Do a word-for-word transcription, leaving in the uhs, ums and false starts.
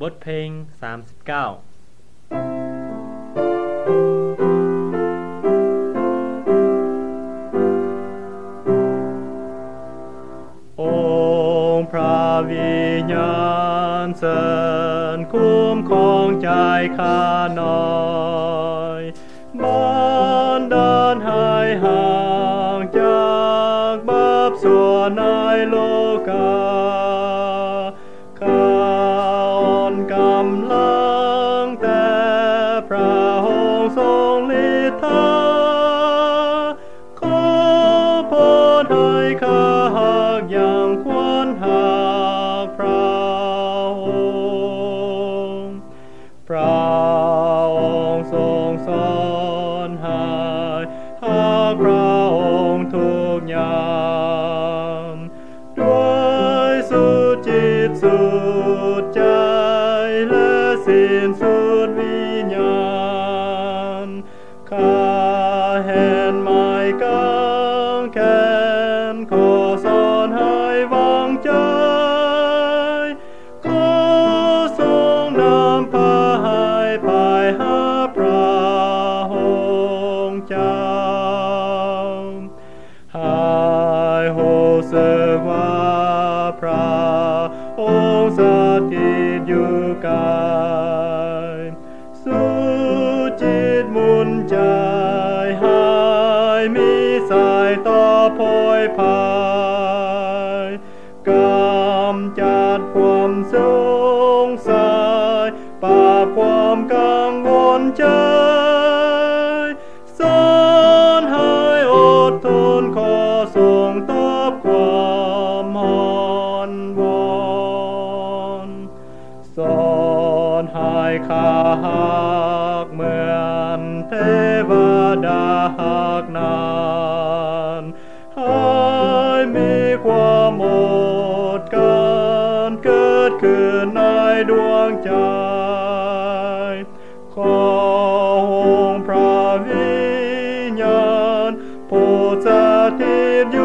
บทเพลงสามสิบเก้าองค์พระวิญญาณเสริญคุ้มครองใจข้าหน่อยบันดาลให้ห่างจากบาปชั่วในโลกาข้าอ่อนกำลังแต่พระองค์ทรงฤทธาขอพรให้ข้าหักอย่างควรหักพระองค์พระองค์ทรงสอนให้หักพระองค์ทุกยามด้วยสุดจิตสุดใจและสิ้นสุดวิญญาณข้าเห็นไม้กางแขนขอสอนให้วางใจขอทรงนำพาให้ไปหาพระองค์เจ้าให้รู้สึกว่าพระองค์สถิตอยู่กายสุดจิตมุนใจให้มีสายต่อโพยพายกำจัดความสงสัยปราบความกังวลใจสอนให้อดทนขอทรงตอบความอ่อนวอนสอนให้ข้าหักเหมือนเทวดาหักนานให้มีความอดกันเกิดขึ้นในดวงใจขอองค์พระวิญญาณผู้สถิตอยู่